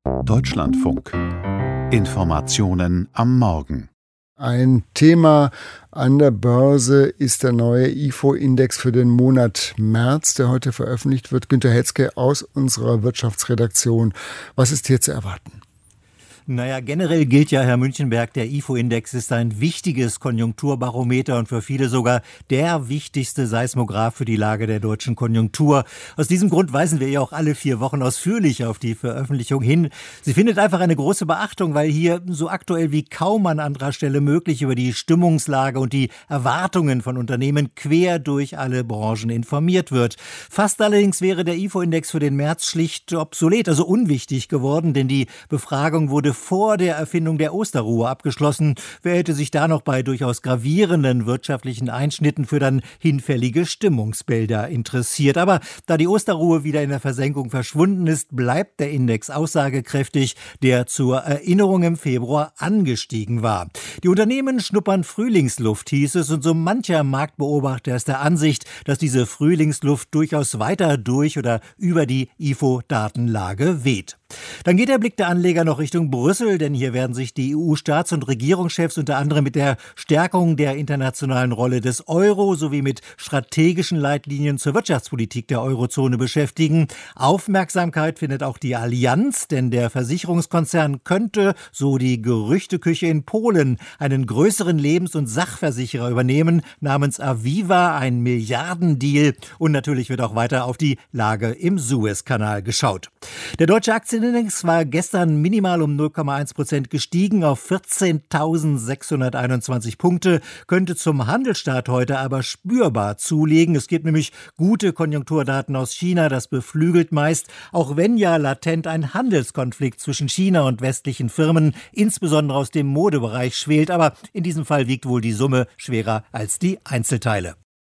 Deutschlandfunk. Informationen am Morgen. Ein Thema an der Börse ist der neue IFO-Index für den Monat März, der heute veröffentlicht wird. Günter Hetzke aus unserer Wirtschaftsredaktion. Was ist hier zu erwarten? Naja, generell gilt ja, Herr Münchenberg, der IFO-Index ist ein wichtiges Konjunkturbarometer und für viele sogar der wichtigste Seismograph für die Lage der deutschen Konjunktur. Aus diesem Grund weisen wir ja auch alle 4 Wochen ausführlich auf die Veröffentlichung hin. Sie findet einfach eine große Beachtung, weil hier so aktuell wie kaum an anderer Stelle möglich über die Stimmungslage und die Erwartungen von Unternehmen quer durch alle Branchen informiert wird. Fast allerdings wäre der IFO-Index für den März schlicht obsolet, also unwichtig geworden, denn die Befragung wurde vor der Erfindung der Osterruhe abgeschlossen. Wer hätte sich da noch bei durchaus gravierenden wirtschaftlichen Einschnitten für dann hinfällige Stimmungsbilder interessiert? Aber da die Osterruhe wieder in der Versenkung verschwunden ist, bleibt der Index aussagekräftig, der zur Erinnerung im Februar angestiegen war. Die Unternehmen schnuppern Frühlingsluft, hieß es, und so mancher Marktbeobachter ist der Ansicht, dass diese Frühlingsluft durchaus weiter durch oder über die IFO-Datenlage weht. Dann geht der Blick der Anleger noch Richtung Brüssel, denn hier werden sich die EU-Staats- und Regierungschefs unter anderem mit der Stärkung der internationalen Rolle des Euro sowie mit strategischen Leitlinien zur Wirtschaftspolitik der Eurozone beschäftigen. Aufmerksamkeit findet auch die Allianz, denn der Versicherungskonzern könnte, so die Gerüchteküche, in Polen einen größeren Lebens- und Sachversicherer übernehmen, namens Aviva, ein Milliardendeal. Und natürlich wird auch weiter auf die Lage im Suezkanal geschaut. Der deutsche Aktienindex war gestern minimal um 0,1% gestiegen auf 14.621 Punkte, könnte zum Handelsstart heute aber spürbar zulegen. Es gibt nämlich gute Konjunkturdaten aus China, das beflügelt meist, auch wenn ja latent ein Handelskonflikt zwischen China und westlichen Firmen, insbesondere aus dem Modebereich, schwelt. Aber in diesem Fall wiegt wohl die Summe schwerer als die Einzelteile.